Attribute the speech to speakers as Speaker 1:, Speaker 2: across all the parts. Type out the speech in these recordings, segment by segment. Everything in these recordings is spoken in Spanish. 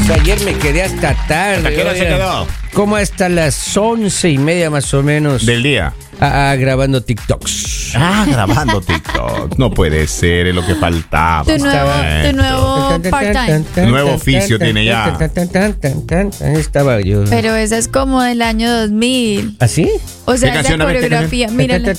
Speaker 1: Ayer me quedé hasta tarde.
Speaker 2: ¿Hasta qué hora se quedó?
Speaker 1: Como hasta las 11:30 más o menos.
Speaker 2: Del día.
Speaker 1: Grabando TikToks.
Speaker 2: Grabando TikTok. No puede ser, es lo que faltaba.
Speaker 3: Tu nuevo part-time.
Speaker 2: Nuevo oficio tiene ya.
Speaker 1: Estaba yo.
Speaker 3: Pero esa es como del año 2000.
Speaker 1: ¿Así?
Speaker 3: O sea,
Speaker 2: ¿Qué
Speaker 3: esa
Speaker 2: canción? A ver, ¿qué
Speaker 3: coreografía, mírala.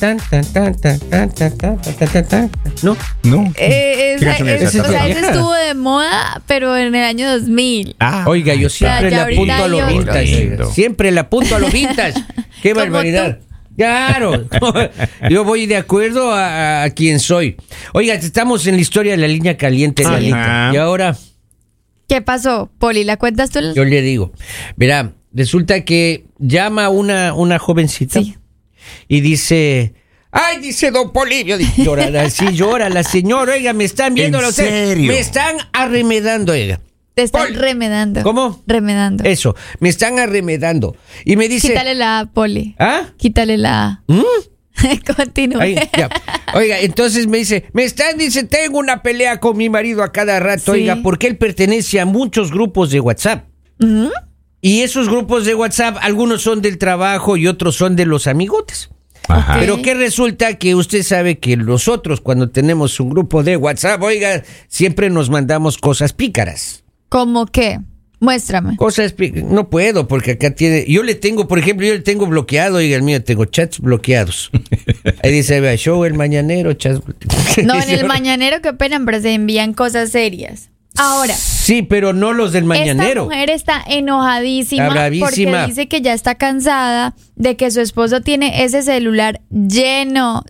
Speaker 1: No.
Speaker 2: No.
Speaker 3: Esa
Speaker 2: canción es esa?
Speaker 3: o sea,
Speaker 1: Vieja.
Speaker 3: esa estuvo de moda, pero en el año 2000.
Speaker 1: Oiga, yo siempre
Speaker 3: Ya
Speaker 1: le apunto
Speaker 3: ahorita
Speaker 1: a lo
Speaker 3: hay
Speaker 1: vintage.
Speaker 2: otro.
Speaker 1: Siempre le apunto a lo vintage. Qué
Speaker 3: Como
Speaker 1: barbaridad. Claro, yo voy de acuerdo a quien soy. Oiga, estamos en la historia de la línea caliente,
Speaker 2: Ajá.
Speaker 1: Lalita. Y ahora
Speaker 3: ¿Qué pasó, Poli? ¿La cuentas tú?
Speaker 1: yo le digo, verá, resulta que llama una jovencita
Speaker 3: Sí.
Speaker 1: y dice, ay, dice don Polibio, llora la señora, oiga, me están viendo,
Speaker 2: ¿En serio?
Speaker 1: me están arremedando, oiga.
Speaker 3: Te están
Speaker 1: Poli.
Speaker 3: remedando.
Speaker 1: ¿Cómo?
Speaker 3: Remedando.
Speaker 1: Eso, me están arremedando. Y me dice,
Speaker 3: Quítale la A, Poli.
Speaker 1: ¿ah?
Speaker 3: Quítale la A.
Speaker 1: ¿Mm?
Speaker 3: Continúe.
Speaker 1: Ahí, ya. Oiga, entonces me dice, dice, tengo una pelea con mi marido a cada rato,
Speaker 3: Sí.
Speaker 1: oiga, porque él pertenece a muchos grupos de WhatsApp.
Speaker 3: Ujú.
Speaker 1: Y esos grupos de WhatsApp, algunos son del trabajo y otros son de los amigotes.
Speaker 2: Ajá.
Speaker 1: Pero que resulta que usted sabe que nosotros cuando tenemos un grupo de WhatsApp, oiga, siempre nos mandamos cosas pícaras.
Speaker 3: ¿Cómo qué? Muéstrame.
Speaker 1: No puedo porque acá tiene, yo le tengo bloqueado, oiga, el mío tengo chats bloqueados. Ahí dice, vea, show el mañanero, chats.
Speaker 3: No, en el mañanero, qué pena, pero se envían cosas serias. Ahora,
Speaker 1: Sí, pero no los del mañanero.
Speaker 3: esta mujer está enojadísima
Speaker 1: Está bravísima.
Speaker 3: porque dice que ya está cansada de que su esposo tiene ese celular lleno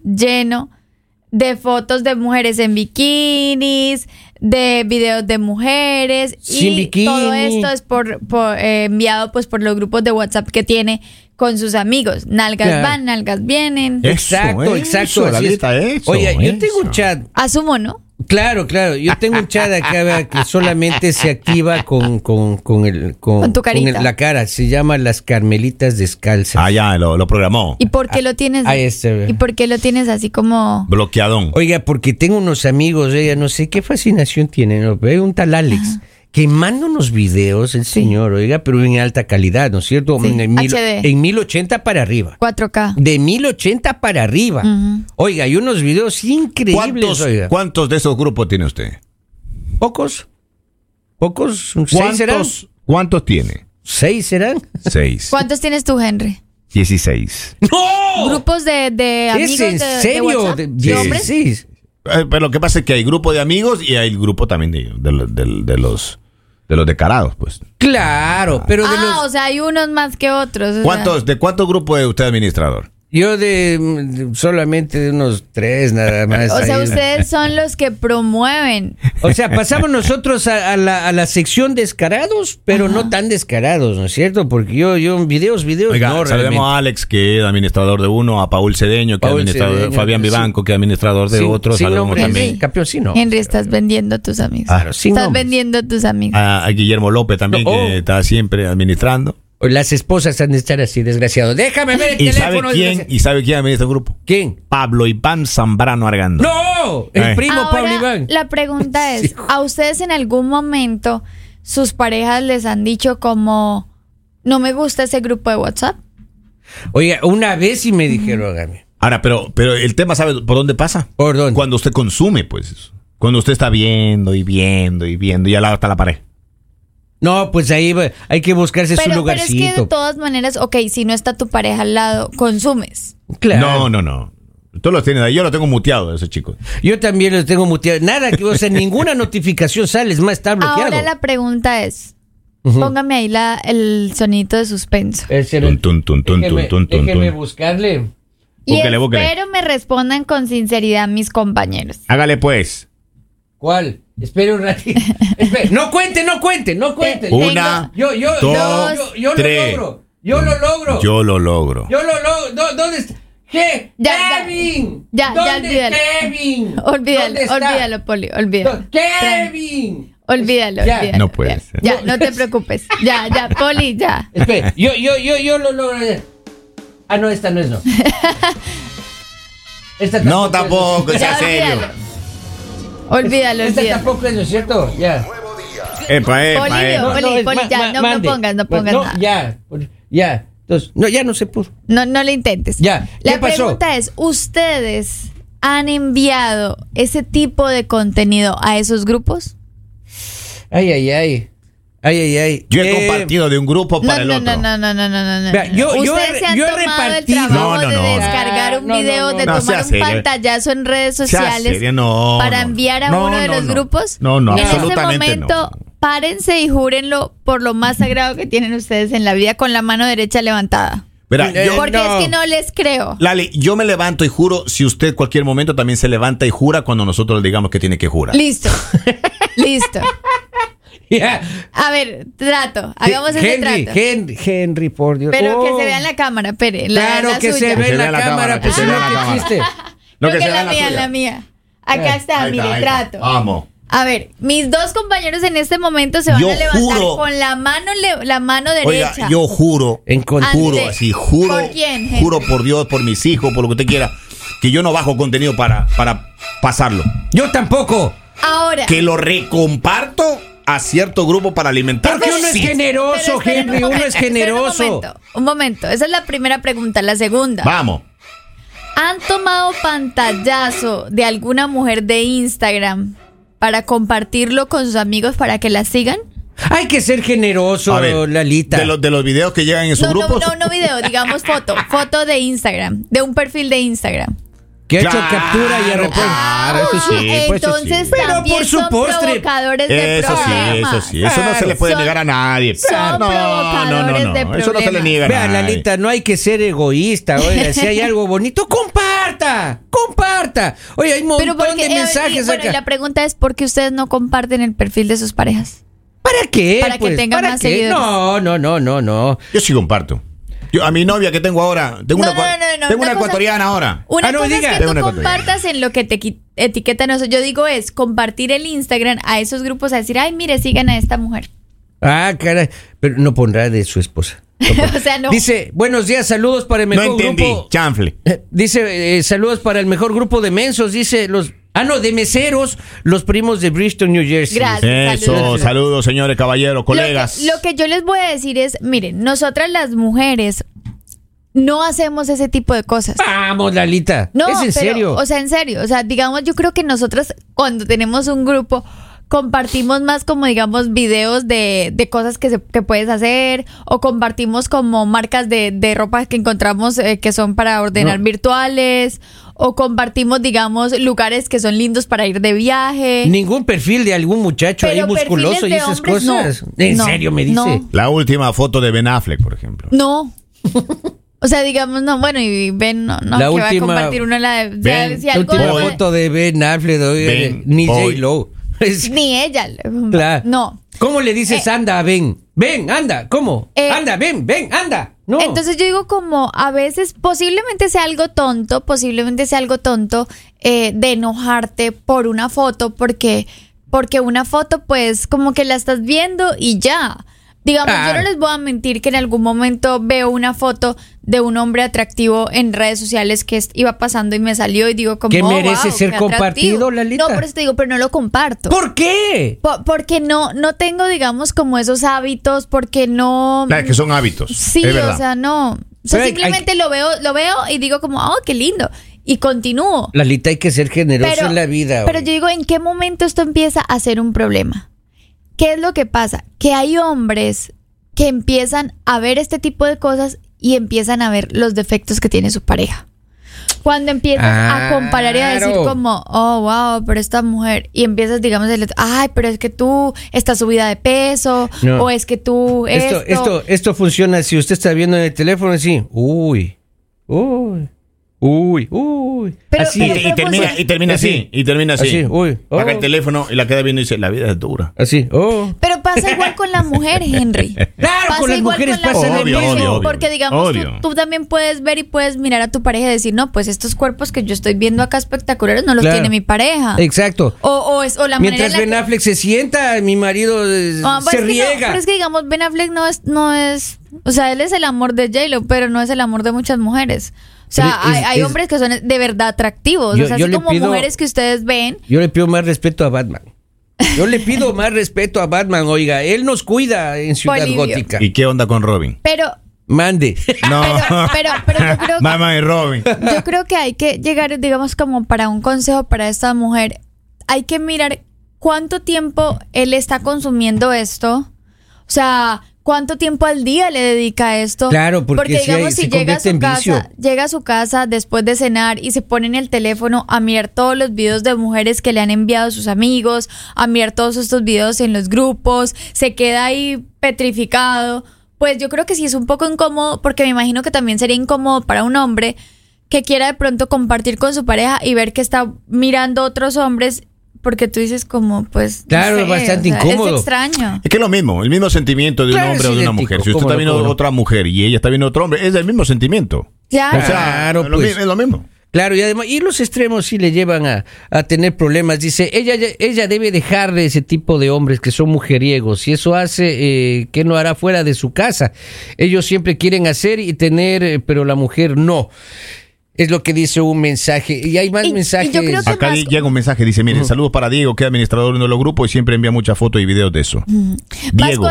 Speaker 3: de fotos de mujeres en bikinis, de videos de mujeres
Speaker 1: Sin
Speaker 3: y
Speaker 1: bikini.
Speaker 3: todo esto es enviado pues por los grupos de WhatsApp que tiene con sus amigos. Nalgas
Speaker 1: Claro.
Speaker 3: van, nalgas vienen.
Speaker 1: Exacto, exacto. así es.
Speaker 2: Lalita, eso,
Speaker 1: Oye, yo tengo
Speaker 2: eso.
Speaker 1: un chat.
Speaker 3: Asumo, ¿no?
Speaker 1: Claro, yo tengo un chat acá vea, que solamente se activa con
Speaker 3: tu carita.
Speaker 1: la cara. Se llama Las Carmelitas Descalzas.
Speaker 2: Ya, lo programó.
Speaker 3: ¿Y por qué lo tienes? ¿Y por qué lo tienes así como?
Speaker 2: Bloqueadón.
Speaker 1: Oiga, porque tengo unos amigos, ella no sé qué fascinación tiene, ¿no? Pero un tal Alex que manda unos videos, el señor, oiga, pero en alta calidad, ¿no es cierto?
Speaker 3: Sí,
Speaker 1: En
Speaker 3: HD.
Speaker 1: 1080 para arriba.
Speaker 3: 4K.
Speaker 1: De 1080 para arriba.
Speaker 3: Ujú.
Speaker 1: Oiga, y unos videos increíbles, oiga.
Speaker 2: ¿Cuántos de esos grupos tiene usted?
Speaker 1: ¿Pocos? 6 serán.
Speaker 2: ¿Cuántos tiene?
Speaker 1: 6 serán.
Speaker 2: 6.
Speaker 3: ¿Cuántos tienes tú, Henry?
Speaker 2: 16.
Speaker 1: ¡No!
Speaker 3: ¿Grupos de amigos
Speaker 1: ¿Es en
Speaker 3: de
Speaker 1: serio?
Speaker 3: WhatsApp? ¿De hombres?
Speaker 1: 16.
Speaker 2: Pero lo que pasa es que hay grupo de amigos y hay grupo también de los decarados, pues.
Speaker 1: Claro, pero de los...
Speaker 3: O sea, hay unos más que otros. o sea.
Speaker 2: ¿De cuántos grupos es usted administrador?
Speaker 1: Yo solamente de unos 3 nada más.
Speaker 3: O sea,
Speaker 1: ahí.
Speaker 3: ustedes son los que promueven.
Speaker 1: O sea, pasamos nosotros a la sección descarados, pero no tan descarados, ¿no es cierto? Porque yo videos,
Speaker 2: Oiga,
Speaker 1: no
Speaker 2: saludemos
Speaker 1: realmente.
Speaker 2: a Alex, que es administrador de uno, a Paul Cedeño, que es
Speaker 1: Paul
Speaker 2: administrador,
Speaker 1: Cedeño,
Speaker 2: Fabián
Speaker 1: sí.
Speaker 2: Vivanco, que es administrador de otro,
Speaker 1: sin
Speaker 2: saludemos
Speaker 1: nombre,
Speaker 2: también.
Speaker 1: Henry, campeón, sí, no.
Speaker 3: Henry, estás vendiendo a tus amigos.
Speaker 1: Claro, sin
Speaker 3: Estás
Speaker 1: nombres.
Speaker 3: vendiendo a tus amigos.
Speaker 2: A Guillermo López también,
Speaker 1: No,
Speaker 2: que está siempre administrando.
Speaker 1: Las esposas han de estar así, desgraciado. Déjame ver el
Speaker 2: ¿Y sabe
Speaker 1: teléfono.
Speaker 2: quién?
Speaker 1: desgraciado.
Speaker 2: ¿Y sabe quién administra el grupo?
Speaker 1: ¿Quién?
Speaker 2: Pablo Iván Zambrano Argando.
Speaker 1: ¡No! El primo
Speaker 3: Ahora,
Speaker 1: Pablo Iván.
Speaker 3: la pregunta es,
Speaker 1: Sí.
Speaker 3: ¿a ustedes en algún momento sus parejas les han dicho como, no me gusta ese grupo de WhatsApp?
Speaker 1: Oiga, una vez sí me dijeron, hágame.
Speaker 2: Ahora, pero el tema, ¿sabe por dónde pasa?
Speaker 1: ¿Por dónde?
Speaker 2: Cuando usted consume, pues. Cuando usted está viendo y viendo y viendo y al lado está la pared.
Speaker 1: No, pues ahí hay que buscarse su
Speaker 3: Pero es
Speaker 1: lugarcito.
Speaker 3: que de todas maneras, ok, si no está tu pareja al lado, consumes.
Speaker 1: Claro.
Speaker 2: No. Tú los tienes ahí. Yo lo tengo muteado, ese chico.
Speaker 1: Yo también los tengo muteados. Nada, o sea, ninguna notificación sale, es más, está bloqueado.
Speaker 3: Ahora la pregunta es,
Speaker 1: Ujú.
Speaker 3: póngame ahí el sonito de suspenso.
Speaker 1: Ese
Speaker 2: Tun, tun, tun, tun,
Speaker 1: déjeme,
Speaker 2: tun, tun,
Speaker 1: déjeme
Speaker 2: tun.
Speaker 1: buscarle.
Speaker 3: Y
Speaker 2: Búsquele.
Speaker 3: espero me respondan con sinceridad mis compañeros.
Speaker 2: Hágale, pues.
Speaker 1: ¿Cuál? Espere un ratito. Espere. No cuente.
Speaker 2: Una,
Speaker 1: Yo lo
Speaker 2: tres.
Speaker 1: logro. Yo lo logro.
Speaker 2: Yo lo logro.
Speaker 1: ¿Dónde está? ¿Qué?
Speaker 3: Ya.
Speaker 1: Kevin.
Speaker 3: Ya,
Speaker 1: ¿Dónde
Speaker 3: olvídalo.
Speaker 1: Kevin?
Speaker 3: Olvídalo,
Speaker 1: ¿Dónde está?
Speaker 3: olvídalo, Poli, olvídalo.
Speaker 1: Kevin.
Speaker 3: Olvídalo,
Speaker 1: Ya.
Speaker 3: olvídalo.
Speaker 2: No puede
Speaker 3: ya,
Speaker 2: ser.
Speaker 3: Ya, no te preocupes. Ya, Poli, ya.
Speaker 1: Espere, yo lo logro. Ah, no, esta no es, no. Esta
Speaker 2: No, tampoco, sea
Speaker 3: Ya,
Speaker 2: serio.
Speaker 3: Olvídalo,
Speaker 1: Esta
Speaker 3: olvídalo.
Speaker 1: tampoco es, ¿no es cierto? Ya.
Speaker 3: Poli, ya, no pongas nada.
Speaker 1: Ya. Entonces, no, ya no se pudo.
Speaker 3: No le intentes.
Speaker 1: Ya.
Speaker 3: La
Speaker 1: ¿Qué pasó?
Speaker 3: pregunta es, ¿ustedes han enviado ese tipo de contenido a esos grupos?
Speaker 1: Ay.
Speaker 2: Yo he compartido de un grupo para el otro.
Speaker 3: No.
Speaker 1: Vea, yo
Speaker 3: Ustedes se han
Speaker 1: he
Speaker 3: tomado el
Speaker 1: repartido.
Speaker 3: trabajo
Speaker 2: No.
Speaker 3: de descargar un video, de
Speaker 2: No,
Speaker 3: tomar
Speaker 2: sea
Speaker 3: un
Speaker 2: serio.
Speaker 3: pantallazo en redes
Speaker 2: Sea
Speaker 3: sociales
Speaker 2: serio, no,
Speaker 3: para
Speaker 2: no.
Speaker 3: enviar a
Speaker 2: No,
Speaker 3: uno de
Speaker 2: no,
Speaker 3: los
Speaker 2: no.
Speaker 3: grupos.
Speaker 2: No,
Speaker 3: En ese
Speaker 2: absolutamente
Speaker 3: momento,
Speaker 2: no.
Speaker 3: párense y júrenlo por lo más sagrado que tienen ustedes en la vida con la mano derecha levantada.
Speaker 2: Verá,
Speaker 3: Porque
Speaker 1: no.
Speaker 3: es que no les creo.
Speaker 2: Lali, yo me levanto y juro si usted cualquier momento también se levanta y jura cuando nosotros le digamos que tiene que jurar.
Speaker 3: Listo.
Speaker 1: Ya.
Speaker 3: A ver, hagamos ese trato.
Speaker 1: Henry, por Dios.
Speaker 3: Pero que se vea en la cámara, espere.
Speaker 1: Claro
Speaker 3: la
Speaker 1: que
Speaker 3: suya.
Speaker 1: se ve en la cámara,
Speaker 2: que
Speaker 1: pues
Speaker 2: se
Speaker 1: es
Speaker 2: vea
Speaker 1: lo
Speaker 2: en la
Speaker 1: que
Speaker 2: cámara.
Speaker 1: existe.
Speaker 2: Lo
Speaker 3: Creo que
Speaker 2: se vea
Speaker 3: la
Speaker 2: suya.
Speaker 3: mía. Acá está,
Speaker 2: Ahí
Speaker 3: mire,
Speaker 2: está.
Speaker 3: trato.
Speaker 2: Vamos.
Speaker 3: A ver, mis dos compañeros en este momento se van
Speaker 2: Yo
Speaker 3: a levantar
Speaker 2: juro.
Speaker 3: con la mano
Speaker 2: Oiga,
Speaker 3: derecha.
Speaker 2: yo juro. Juro,
Speaker 3: Ande.
Speaker 2: así, juro.
Speaker 3: ¿Por quién, Henry?
Speaker 2: Juro por Dios, por mis hijos, por lo que usted quiera, que yo no bajo contenido para pasarlo.
Speaker 1: Yo tampoco.
Speaker 3: Ahora.
Speaker 2: Que lo recomparto a cierto grupo para alimentar.
Speaker 1: Porque uno es generoso,
Speaker 3: pero esperen
Speaker 1: Henry,
Speaker 3: un
Speaker 1: uno
Speaker 3: momento,
Speaker 1: es generoso.
Speaker 3: Un momento. Esa es la primera pregunta. La segunda.
Speaker 2: Vamos.
Speaker 3: ¿Han tomado pantallazo de alguna mujer de Instagram para compartirlo con sus amigos para que la sigan?
Speaker 1: Hay que ser generoso,
Speaker 2: A ver,
Speaker 1: Lalita.
Speaker 2: de los videos que llegan en sus grupos.
Speaker 3: No video, digamos foto de Instagram, de un perfil de Instagram.
Speaker 1: Que ha hecho
Speaker 2: Claro,
Speaker 1: captura y arrepiente.
Speaker 2: claro, eso sí, pues eso
Speaker 3: Entonces
Speaker 2: sí.
Speaker 1: Pero
Speaker 3: también
Speaker 1: por su
Speaker 3: son
Speaker 1: postre.
Speaker 3: provocadores de
Speaker 2: Eso
Speaker 3: problemas.
Speaker 2: sí. Eso no se le puede
Speaker 3: Son-
Speaker 2: negar a nadie.
Speaker 3: son provocadores de
Speaker 2: Eso no se le
Speaker 3: problemas.
Speaker 2: niega a
Speaker 1: Vea,
Speaker 2: nadie.
Speaker 1: Lalita, no hay que ser egoísta. Oiga, si hay algo bonito, comparta. Oye, hay un montón de mensajes
Speaker 3: bueno, y
Speaker 1: acá.
Speaker 3: la pregunta es ¿por qué ustedes no comparten el perfil de sus parejas?
Speaker 1: ¿Para qué?
Speaker 3: Para que
Speaker 1: pues?
Speaker 3: tengan
Speaker 1: ¿Para
Speaker 3: más
Speaker 1: qué?
Speaker 3: seguidores.
Speaker 1: No.
Speaker 2: Yo sí comparto. Yo, a mi novia que tengo ahora, tengo
Speaker 3: No,
Speaker 2: una
Speaker 3: una cosa-
Speaker 2: ecuatoriana ahora.
Speaker 3: Una
Speaker 1: no
Speaker 3: cosa
Speaker 1: diga.
Speaker 3: es que
Speaker 2: Tengo
Speaker 3: tú
Speaker 2: una ecuatoriana.
Speaker 3: compartas en lo que te etiquetan eso. Yo digo es compartir el Instagram a esos grupos a decir, ay, mire, sigan a esta mujer.
Speaker 1: Ah, caray. Pero no pondrá de su esposa.
Speaker 3: O sea, no.
Speaker 1: Dice, buenos días, saludos para el
Speaker 2: No
Speaker 1: mejor
Speaker 2: entendí,
Speaker 1: grupo.
Speaker 2: chanfle.
Speaker 1: Dice, saludos para el mejor grupo de mensos, dice de meseros, los primos de Bristol, New Jersey.
Speaker 3: Gracias.
Speaker 2: Eso, saludos señores, caballeros, colegas.
Speaker 3: Lo que yo les voy a decir es, miren, nosotras las mujeres no hacemos ese tipo de cosas.
Speaker 1: Vamos, Lalita.
Speaker 3: No,
Speaker 1: ¿Es en
Speaker 3: pero,
Speaker 1: serio?
Speaker 3: O sea, en serio. O sea, digamos, yo creo que nosotras cuando tenemos un grupo compartimos más como, digamos, videos de cosas que puedes hacer o compartimos como marcas de ropa que encontramos que son para ordenar
Speaker 1: No.
Speaker 3: virtuales o compartimos, digamos, lugares que son lindos para ir de viaje.
Speaker 1: Ningún perfil de algún muchacho ahí
Speaker 3: Pero
Speaker 1: musculoso
Speaker 3: perfiles
Speaker 1: y
Speaker 3: de
Speaker 1: esas
Speaker 3: hombres,
Speaker 1: cosas.
Speaker 3: no.
Speaker 1: ¿En
Speaker 3: No,
Speaker 1: serio me dice?
Speaker 3: no.
Speaker 2: La última foto de Ben Affleck, por ejemplo.
Speaker 3: No. O sea, digamos, no, bueno, y Ben, no,
Speaker 1: La
Speaker 3: que va a
Speaker 1: última-
Speaker 3: compartir una la de...
Speaker 2: Ben,
Speaker 3: si
Speaker 1: La
Speaker 3: algo
Speaker 1: última
Speaker 2: Boy.
Speaker 1: foto de Ben Affleck, oiga,
Speaker 2: Ben
Speaker 1: ni
Speaker 2: Boy.
Speaker 1: J-Lo.
Speaker 3: Ni ella.
Speaker 1: Claro.
Speaker 3: No.
Speaker 1: ¿Cómo le dices anda a Ben? Ven, anda, ¿cómo? Anda, ven, anda. No.
Speaker 3: Entonces yo digo como a veces posiblemente sea algo tonto de enojarte por una foto porque una foto pues como que la estás viendo y ya. Digamos, yo no les voy a mentir que en algún momento veo una foto de un hombre atractivo en redes sociales que iba pasando y me salió y digo como
Speaker 1: ¿Que
Speaker 3: oh,
Speaker 1: merece
Speaker 3: wow,
Speaker 1: ser
Speaker 3: qué
Speaker 1: compartido,
Speaker 3: atractivo.
Speaker 1: Lalita?
Speaker 3: No, por eso te digo, pero no lo comparto.
Speaker 1: ¿Por qué?
Speaker 3: Porque no tengo, digamos, como esos hábitos, porque no...
Speaker 2: Claro, que son hábitos.
Speaker 3: Sí,
Speaker 2: es verdad.
Speaker 3: o sea, no. O sea,
Speaker 1: Pero
Speaker 3: simplemente lo veo y digo como, oh, qué lindo. Y continúo.
Speaker 1: Lalita, hay que ser generoso en la vida.
Speaker 3: Pero
Speaker 1: oye.
Speaker 3: yo digo, ¿en qué momento esto empieza a ser un problema? ¿Qué es lo que pasa? Que hay hombres que empiezan a ver este tipo de cosas y empiezan a ver los defectos que tiene su pareja. Cuando empiezas a comparar y a decir
Speaker 1: Claro.
Speaker 3: como, oh, wow, pero esta mujer, y empiezas, digamos, ay, pero es que tú estás subida de peso,
Speaker 1: No.
Speaker 3: o es que tú
Speaker 1: Esto funciona si usted está viendo en el teléfono así. Uy.
Speaker 3: Pero-
Speaker 1: así.
Speaker 3: pero-
Speaker 2: Y termina así. Y termina así.
Speaker 1: Así, uy.
Speaker 2: Paga
Speaker 1: Oh.
Speaker 2: el teléfono y la queda viendo y dice, la vida es dura.
Speaker 1: Así.
Speaker 3: Pero pasa igual con la mujer, Henry.
Speaker 1: Claro, con las
Speaker 3: igual
Speaker 1: mujeres
Speaker 3: la
Speaker 1: pasa lo
Speaker 3: mujer,
Speaker 1: mismo.
Speaker 2: Obvio.
Speaker 3: Porque digamos,
Speaker 2: Obvio.
Speaker 3: tú también puedes ver y puedes mirar a tu pareja y decir, no, pues estos cuerpos que yo estoy viendo acá espectaculares no los
Speaker 1: Claro.
Speaker 3: tiene mi pareja.
Speaker 1: Exacto.
Speaker 3: O la
Speaker 1: Mientras
Speaker 3: manera
Speaker 1: Ben
Speaker 3: en la
Speaker 1: Affleck se sienta, mi marido
Speaker 3: pues
Speaker 1: se
Speaker 3: es que
Speaker 1: riega.
Speaker 3: no, pero es que digamos, Ben Affleck no es, o sea, él es el amor de J-Lo, pero no es el amor de muchas mujeres. O sea,
Speaker 1: Pero
Speaker 3: hay hombres que son de verdad atractivos.
Speaker 1: Yo-
Speaker 3: o sea,
Speaker 1: yo
Speaker 3: así
Speaker 1: le
Speaker 3: como
Speaker 1: pido-
Speaker 3: mujeres que ustedes ven.
Speaker 1: Yo le pido más respeto a Batman. Yo le pido más respeto a Batman, oiga. Él nos cuida en Ciudad
Speaker 3: Bolivia.
Speaker 1: Gótica.
Speaker 2: ¿Y qué onda con Robin?
Speaker 3: Pero
Speaker 1: Mande.
Speaker 2: No.
Speaker 3: pero yo creo que
Speaker 2: Batman y Robin.
Speaker 3: yo creo que hay que llegar, digamos, como para un consejo para esta mujer. Hay que mirar cuánto tiempo él está consumiendo esto. O sea, cuánto tiempo al día le dedica a esto.
Speaker 1: Claro, porque si
Speaker 3: digamos,
Speaker 1: se
Speaker 3: si llega a
Speaker 1: convierte en vicio.
Speaker 3: llega a su casa después de cenar y se pone en el teléfono a mirar todos los videos de mujeres que le han enviado sus amigos, a mirar todos estos videos en los grupos, se queda ahí petrificado. Pues yo creo que sí es un poco incómodo, porque me imagino que también sería incómodo para un hombre que quiera de pronto compartir con su pareja y ver que está mirando otros hombres, porque tú dices como, pues...
Speaker 1: Claro, es bastante incómodo.
Speaker 3: Es extraño.
Speaker 2: Es que es lo mismo, el mismo sentimiento de
Speaker 1: Claro,
Speaker 2: un hombre
Speaker 1: es
Speaker 2: o de una
Speaker 1: idéntico,
Speaker 2: mujer. Si usted
Speaker 1: cómo
Speaker 2: está
Speaker 1: no,
Speaker 2: viendo
Speaker 1: cómo no.
Speaker 2: otra mujer y ella está viendo otro hombre, es el mismo sentimiento.
Speaker 3: Claro.
Speaker 2: O sea,
Speaker 1: Claro,
Speaker 2: es lo
Speaker 1: pues.
Speaker 2: mismo, es lo mismo.
Speaker 1: Claro, y además, y los extremos sí le llevan a tener problemas. Dice, ella debe dejar de ese tipo de hombres que son mujeriegos. Si eso hace, ¿qué no hará fuera de su casa? Ellos siempre quieren hacer y tener, pero la mujer no. Es lo que dice un mensaje. Y hay más
Speaker 3: Y
Speaker 1: mensajes.
Speaker 3: yo creo que
Speaker 2: Acá
Speaker 3: más-
Speaker 2: llega un mensaje, dice, miren, saludos para Diego, que es administrador de uno de los grupos y siempre envía muchas fotos y videos de eso.
Speaker 3: Más
Speaker 2: Diego.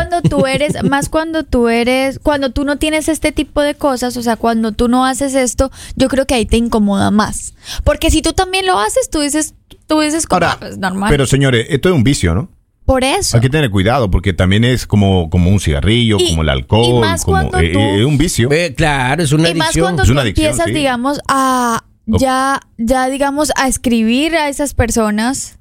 Speaker 3: cuando tú no tienes este tipo de cosas, o sea, cuando tú no haces esto, yo creo que ahí te incomoda más. Porque si tú también lo haces, tú dices como,
Speaker 2: Ahora,
Speaker 3: pues normal.
Speaker 2: pero señores, esto es un vicio, ¿no?
Speaker 3: Por eso.
Speaker 2: Hay que tener cuidado porque también es como un cigarrillo,
Speaker 3: Y-
Speaker 2: como el
Speaker 3: y
Speaker 2: alcohol,
Speaker 3: más
Speaker 2: como
Speaker 3: cuando tú-
Speaker 2: es un vicio.
Speaker 1: Claro, es una
Speaker 3: Y más
Speaker 1: adicción.
Speaker 3: cuando
Speaker 2: Es
Speaker 3: tú
Speaker 2: una adicción,
Speaker 3: empiezas,
Speaker 2: sí.
Speaker 3: digamos, a digamos, a escribir a esas personas,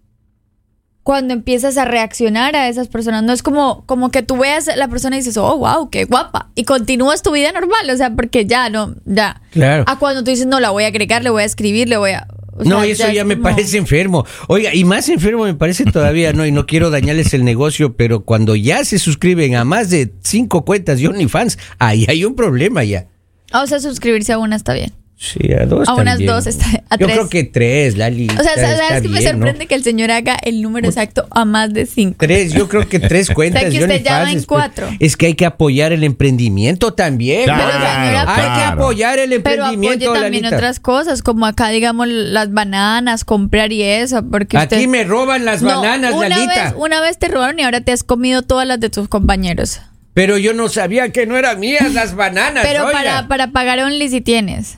Speaker 3: cuando empiezas a reaccionar a esas personas, no es como que tú veas a la persona y dices, oh, wow, qué guapa, y continúas tu vida normal, o sea, porque ya.
Speaker 1: Claro.
Speaker 3: A cuando tú dices, no, la voy a agregar, le voy a escribir, le voy a... o
Speaker 1: No,
Speaker 3: sea,
Speaker 1: eso ya
Speaker 3: es
Speaker 1: me
Speaker 3: como-
Speaker 1: parece enfermo. Oiga, y más enfermo me parece todavía, no, y no quiero dañarles el negocio, pero cuando ya se suscriben a más de 5 cuentas de OnlyFans, ahí hay un problema ya.
Speaker 3: O sea, suscribirse a una está bien.
Speaker 1: Sí, a 2
Speaker 3: A unas
Speaker 1: también.
Speaker 3: 2 está, a
Speaker 1: Yo
Speaker 3: 3.
Speaker 1: creo que 3, Lali.
Speaker 3: O sea,
Speaker 1: está
Speaker 3: ¿sabes que me
Speaker 1: bien,
Speaker 3: sorprende
Speaker 1: ¿no?
Speaker 3: que el señor haga el número exacto a más de 5?
Speaker 1: 3, yo creo que 3 cuentas.
Speaker 3: O sea, que
Speaker 1: de
Speaker 3: usted ya va
Speaker 1: OnlyFans,
Speaker 3: en 4.
Speaker 1: Es que hay que apoyar el emprendimiento también.
Speaker 2: Claro,
Speaker 1: ¿verdad?
Speaker 3: señora,
Speaker 1: Hay que
Speaker 2: claro.
Speaker 1: apoyar el
Speaker 3: Pero
Speaker 1: emprendimiento,
Speaker 3: apoye también
Speaker 1: Lalita.
Speaker 3: otras cosas, como acá, digamos, las bananas, comprar y eso, porque
Speaker 1: A ti
Speaker 3: usted...
Speaker 1: me roban las
Speaker 3: No,
Speaker 1: bananas, Lalita.
Speaker 3: una vez te robaron y ahora te has comido todas las de tus compañeros.
Speaker 1: Pero yo no sabía que no eran mías las bananas.
Speaker 3: Pero
Speaker 1: oiga.
Speaker 3: para pagar Only si tienes.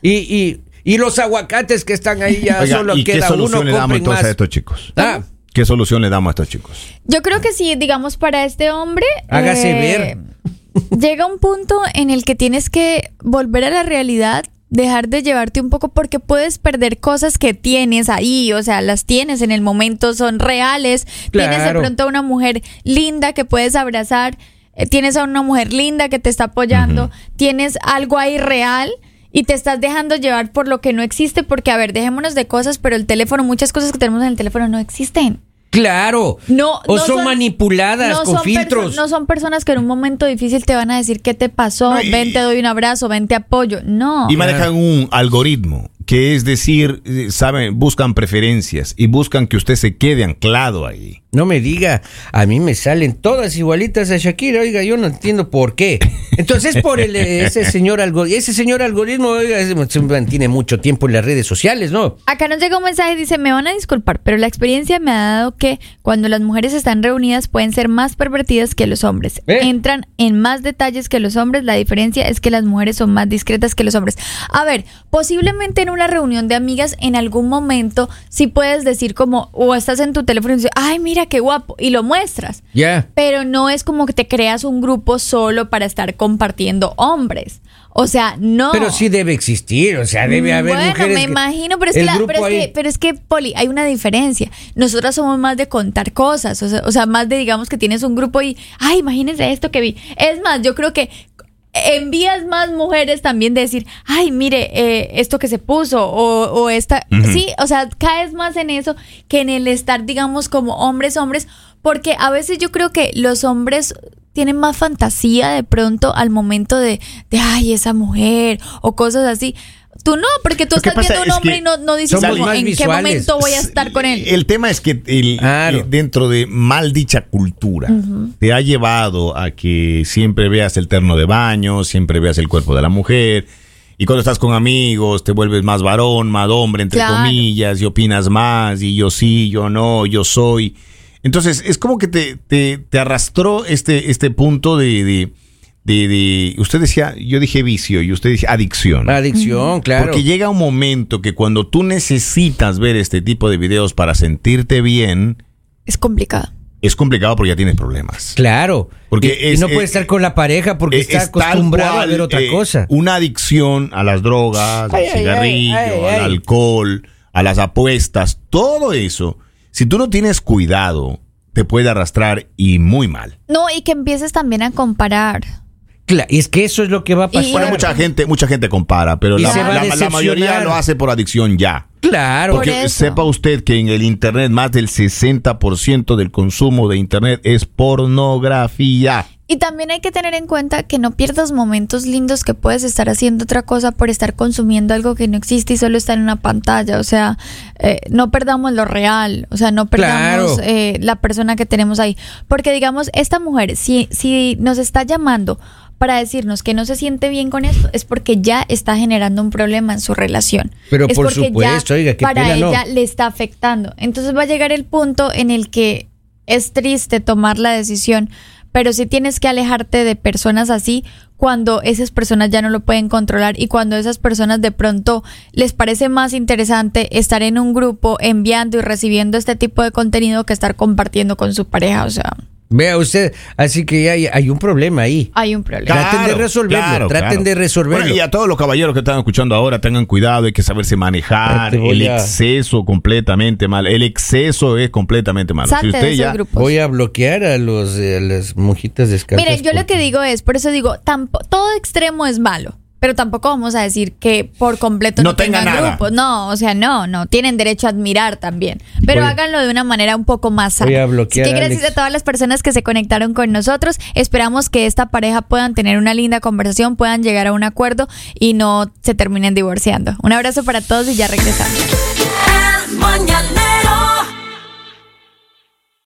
Speaker 1: Y los aguacates que están ahí ya
Speaker 2: Oiga,
Speaker 1: solo
Speaker 2: ¿y qué
Speaker 1: queda uno,
Speaker 2: solución le damos
Speaker 1: compren
Speaker 2: entonces
Speaker 1: más.
Speaker 2: a estos chicos?
Speaker 1: Ah,
Speaker 2: ¿Qué solución le damos a estos chicos?
Speaker 3: Yo creo que sí, digamos, para este hombre...
Speaker 1: Hágase ver.
Speaker 3: Llega un punto en el que tienes que volver a la realidad, dejar de llevarte un poco, porque puedes perder cosas que tienes ahí, o sea, las tienes en el momento, son reales. Tienes de
Speaker 1: Claro.
Speaker 3: pronto a una mujer linda que puedes abrazar, tienes a una mujer linda que te está apoyando, tienes algo ahí real y te estás dejando llevar por lo que no existe, porque, a ver, dejémonos de cosas, pero el teléfono, muchas cosas que tenemos en el teléfono no existen.
Speaker 1: claro.
Speaker 3: No,
Speaker 1: o
Speaker 3: no
Speaker 1: son manipuladas
Speaker 3: no
Speaker 1: con
Speaker 3: son
Speaker 1: filtros.
Speaker 3: no son personas que en un momento difícil te van a decir qué te pasó,
Speaker 2: No, y-
Speaker 3: ven, te doy un abrazo, ven, te apoyo. No.
Speaker 2: Y manejan un algoritmo, que es decir, saben, buscan preferencias y buscan que usted se quede anclado ahí.
Speaker 1: No me diga, a mí me salen todas igualitas a Shakira, oiga, yo no entiendo por qué. Entonces por ese señor algoritmo, oiga, se mantiene mucho tiempo en las redes sociales, ¿no?
Speaker 3: Acá nos llega un mensaje, dice, me van a disculpar, pero la experiencia me ha dado que cuando las mujeres están reunidas pueden ser más pervertidas que los hombres. Entran en más detalles que los hombres, la diferencia es que las mujeres son más discretas que los hombres. A ver, posiblemente en una reunión de amigas en algún momento sí puedes decir como, o estás en tu teléfono y dices, ay, mira qué guapo, y lo muestras.
Speaker 1: Ya.
Speaker 3: Pero no es como que te creas un grupo solo para estar compartiendo hombres. O sea, no.
Speaker 1: Pero sí debe existir, o sea, debe haber
Speaker 3: bueno,
Speaker 1: mujeres.
Speaker 3: me imagino, pero es,
Speaker 1: el
Speaker 3: que
Speaker 1: grupo ahí-
Speaker 3: pero es que, Poli, hay una diferencia. Nosotras somos más de contar cosas, o sea, más de, digamos, que tienes un grupo y, ay, imagínense esto que vi. Es más, yo creo que envías más mujeres también de decir, ay, mire, esto que se puso o esta, sí, o sea, caes más en eso que en el estar, digamos, como hombres, porque a veces yo creo que los hombres tienen más fantasía de pronto al momento de ay, esa mujer o cosas así. Tú no, porque tú
Speaker 2: Lo que
Speaker 3: estás
Speaker 2: pasa
Speaker 3: viendo un
Speaker 2: es
Speaker 3: hombre
Speaker 2: que
Speaker 3: y no dices
Speaker 1: somos
Speaker 3: como
Speaker 1: más
Speaker 3: en qué
Speaker 1: visuales.
Speaker 3: momento voy a estar con él.
Speaker 2: El tema es que
Speaker 1: Claro.
Speaker 2: dentro de mal dicha cultura te ha llevado a que siempre veas el terno de baño, siempre veas el cuerpo de la mujer. Y cuando estás con amigos te vuelves más varón, más hombre, entre
Speaker 3: Claro.
Speaker 2: comillas, y opinas más, y yo sí, yo no, yo soy. Entonces, es como que te arrastró este punto de usted decía, yo dije vicio y usted dice adicción.
Speaker 1: Adicción, claro.
Speaker 2: Porque llega un momento que cuando tú necesitas ver este tipo de videos para sentirte bien,
Speaker 3: Es complicado.
Speaker 2: es complicado porque ya tienes problemas.
Speaker 1: Claro.
Speaker 2: Porque
Speaker 1: y no puede estar con la pareja porque está
Speaker 2: es tal
Speaker 1: acostumbrado
Speaker 2: cual,
Speaker 1: a ver otra cosa.
Speaker 2: Una adicción a las drogas, al cigarrillo, al alcohol, a las apuestas, todo eso. Si tú no tienes cuidado, te puede arrastrar y muy mal.
Speaker 3: No, y que empieces también a comparar.
Speaker 1: Claro, y es que eso es lo que va a pasar.
Speaker 2: Bueno, mucha gente compara, pero
Speaker 1: Y
Speaker 2: la
Speaker 1: se va a
Speaker 2: mayoría
Speaker 1: decepcionar.
Speaker 2: lo hace por adicción ya.
Speaker 1: Claro.
Speaker 3: Por
Speaker 2: Porque
Speaker 3: eso.
Speaker 2: sepa usted que en el Internet más del 60% del consumo de Internet es pornografía.
Speaker 3: Y también hay que tener en cuenta que no pierdas momentos lindos que puedes estar haciendo otra cosa por estar consumiendo algo que no existe y solo está en una pantalla. O sea, no perdamos lo real. O sea, no perdamos la persona que tenemos ahí. Porque digamos, esta mujer, si nos está llamando para decirnos que no se siente bien con esto, es porque ya está generando un problema en su relación.
Speaker 1: Pero
Speaker 3: es
Speaker 1: por
Speaker 3: porque
Speaker 1: supuesto,
Speaker 3: ya
Speaker 1: oiga, qué
Speaker 3: para
Speaker 1: pena, ¿no?
Speaker 3: ella le está afectando. Entonces va a llegar el punto en el que es triste tomar la decisión, pero sí tienes que alejarte de personas así cuando esas personas ya no lo pueden controlar y cuando esas personas de pronto les parece más interesante estar en un grupo enviando y recibiendo este tipo de contenido que estar compartiendo con su pareja. O sea,
Speaker 1: Vea usted, así que hay un problema ahí.
Speaker 3: hay un problema.
Speaker 1: Traten de resolverlo, traten de resolverlo.
Speaker 2: Bueno, y a todos los caballeros que están escuchando ahora, tengan cuidado, hay que saberse manejar. El exceso completamente mal. El exceso es completamente malo.
Speaker 3: Salte
Speaker 2: Si usted
Speaker 3: de esos
Speaker 2: ya
Speaker 3: grupos.
Speaker 1: Voy a bloquear a las monjitas descalzas.
Speaker 3: Miren, yo lo que
Speaker 1: porque-
Speaker 3: digo es, por eso digo, todo extremo es malo. Pero tampoco vamos a decir que por completo
Speaker 2: No
Speaker 3: no
Speaker 2: tenga
Speaker 3: tengan
Speaker 2: nada.
Speaker 3: grupos. No, o sea, no. Tienen derecho a admirar también. Pero
Speaker 1: Voy-
Speaker 3: háganlo de una manera un poco más
Speaker 1: Voy
Speaker 3: sana.
Speaker 1: a bloquear
Speaker 3: Así que
Speaker 1: a
Speaker 3: gracias
Speaker 1: Alex.
Speaker 3: a todas las personas que se conectaron con nosotros. Esperamos que esta pareja puedan tener una linda conversación, puedan llegar a un acuerdo y no se terminen divorciando. Un abrazo para todos y ya regresamos.
Speaker 4: El Mañanero